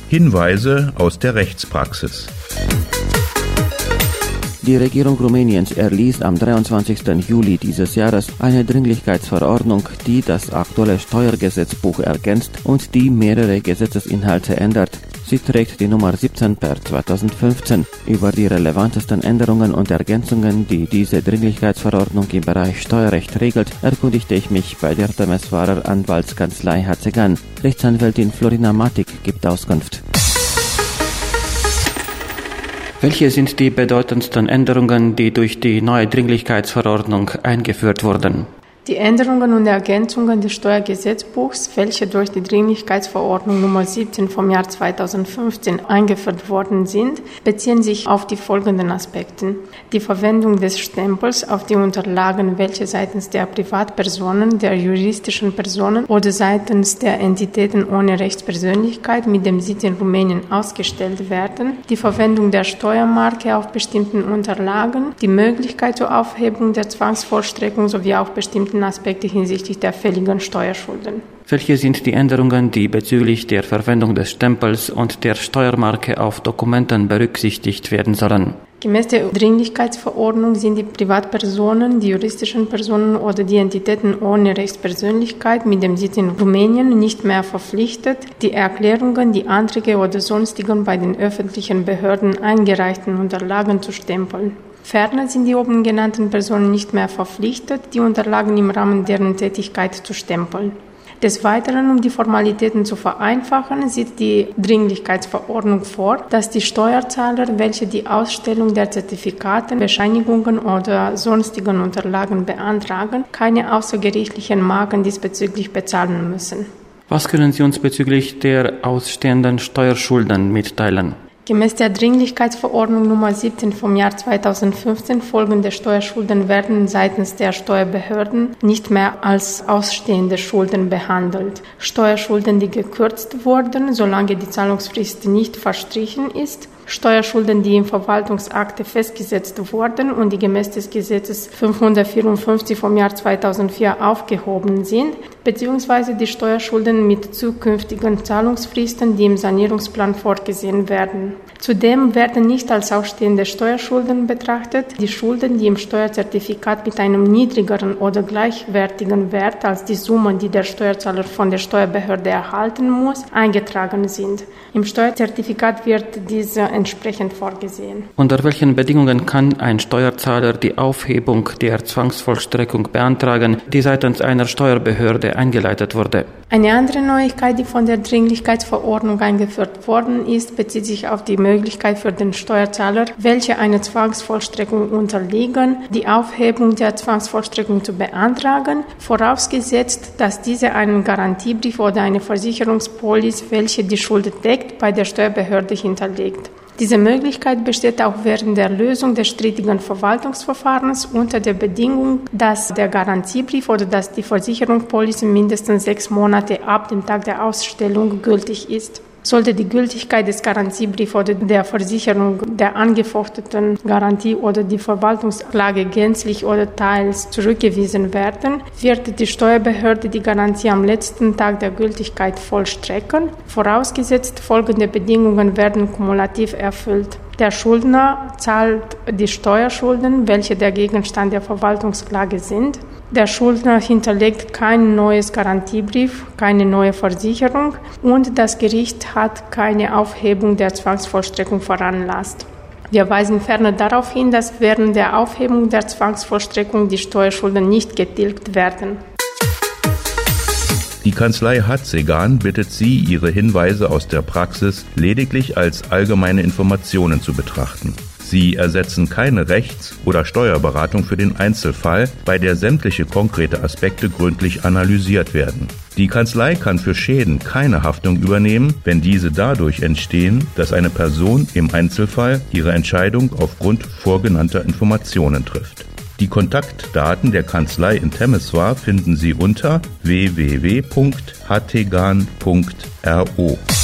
Hinweise aus der Rechtspraxis. Die Regierung Rumäniens erließ am 23. Juli dieses Jahres eine Dringlichkeitsverordnung, die das aktuelle Steuergesetzbuch ergänzt und die mehrere Gesetzesinhalte ändert. Sie trägt die Nummer 17/2015. Über die relevantesten Änderungen und Ergänzungen, die diese Dringlichkeitsverordnung im Bereich Steuerrecht regelt, erkundigte ich mich bei der Temesvarer Anwaltskanzlei Hațegan. Rechtsanwältin Florina Matic gibt Auskunft. Welche sind die bedeutendsten Änderungen, die durch die neue Dringlichkeitsverordnung eingeführt wurden? Die Änderungen und Ergänzungen des Steuergesetzbuchs, welche durch die Dringlichkeitsverordnung Nummer 17 vom Jahr 2015 eingeführt worden sind, beziehen sich auf die folgenden Aspekte. Die Verwendung des Stempels auf die Unterlagen, welche seitens der Privatpersonen, der juristischen Personen oder seitens der Entitäten ohne Rechtspersönlichkeit mit dem Sitz in Rumänien ausgestellt werden, die Verwendung der Steuermarke auf bestimmten Unterlagen, die Möglichkeit zur Aufhebung der Zwangsvollstreckung sowie auch bestimmten Aspekte hinsichtlich der fälligen Steuerschulden. Welche sind die Änderungen, die bezüglich der Verwendung des Stempels und der Steuermarke auf Dokumenten berücksichtigt werden sollen? Gemäß der Dringlichkeitsverordnung sind die Privatpersonen, die juristischen Personen oder die Entitäten ohne Rechtspersönlichkeit mit dem Sitz in Rumänien nicht mehr verpflichtet, die Erklärungen, die Anträge oder sonstigen bei den öffentlichen Behörden eingereichten Unterlagen zu stempeln. Ferner sind die oben genannten Personen nicht mehr verpflichtet, die Unterlagen im Rahmen deren Tätigkeit zu stempeln. Des Weiteren, um die Formalitäten zu vereinfachen, sieht die Dringlichkeitsverordnung vor, dass die Steuerzahler, welche die Ausstellung der Zertifikate, Bescheinigungen oder sonstigen Unterlagen beantragen, keine außergerichtlichen Marken diesbezüglich bezahlen müssen. Was können Sie uns bezüglich der ausstehenden Steuerschulden mitteilen? Gemäß der Dringlichkeitsverordnung Nummer 17 vom Jahr 2015 folgende Steuerschulden werden seitens der Steuerbehörden nicht mehr als ausstehende Schulden behandelt. Steuerschulden, die gekürzt wurden, solange die Zahlungsfrist nicht verstrichen ist. Steuerschulden, die im Verwaltungsakte festgesetzt wurden und die gemäß des Gesetzes 554 vom Jahr 2004 aufgehoben sind, beziehungsweise die Steuerschulden mit zukünftigen Zahlungsfristen, die im Sanierungsplan vorgesehen werden. Zudem werden nicht als ausstehende Steuerschulden betrachtet die Schulden, die im Steuerzertifikat mit einem niedrigeren oder gleichwertigen Wert als die Summen, die der Steuerzahler von der Steuerbehörde erhalten muss, eingetragen sind. Im Steuerzertifikat wird diese entsprechend vorgesehen. Unter welchen Bedingungen kann ein Steuerzahler die Aufhebung der Zwangsvollstreckung beantragen, die seitens einer Steuerbehörde eingeleitet wurde? Eine andere Neuigkeit, die von der Dringlichkeitsverordnung eingeführt worden ist, bezieht sich auf die Möglichkeit für den Steuerzahler, welche einer Zwangsvollstreckung unterliegen, die Aufhebung der Zwangsvollstreckung zu beantragen, vorausgesetzt, dass diese einen Garantiebrief oder eine Versicherungspolice, welche die Schuld deckt, bei der Steuerbehörde hinterlegt. Diese Möglichkeit besteht auch während der Lösung des strittigen Verwaltungsverfahrens unter der Bedingung, dass der Garantiebrief oder dass die Versicherungspolice mindestens 6 Monate ab dem Tag der Ausstellung gültig ist. Sollte die Gültigkeit des Garantiebriefs oder der Versicherung der angefochtenen Garantie oder die Verwaltungsklage gänzlich oder teils zurückgewiesen werden, wird die Steuerbehörde die Garantie am letzten Tag der Gültigkeit vollstrecken, vorausgesetzt folgende Bedingungen werden kumulativ erfüllt. Der Schuldner zahlt die Steuerschulden, welche der Gegenstand der Verwaltungsklage sind. Der Schuldner hinterlegt kein neues Garantiebrief, keine neue Versicherung und das Gericht hat keine Aufhebung der Zwangsvollstreckung veranlasst. Wir weisen ferner darauf hin, dass während der Aufhebung der Zwangsvollstreckung die Steuerschulden nicht getilgt werden. Die Kanzlei Hațegan bittet Sie, Ihre Hinweise aus der Praxis lediglich als allgemeine Informationen zu betrachten. Sie ersetzen keine Rechts- oder Steuerberatung für den Einzelfall, bei der sämtliche konkrete Aspekte gründlich analysiert werden. Die Kanzlei kann für Schäden keine Haftung übernehmen, wenn diese dadurch entstehen, dass eine Person im Einzelfall ihre Entscheidung aufgrund vorgenannter Informationen trifft. Die Kontaktdaten der Kanzlei in Temesvar finden Sie unter www.hațegan.ro.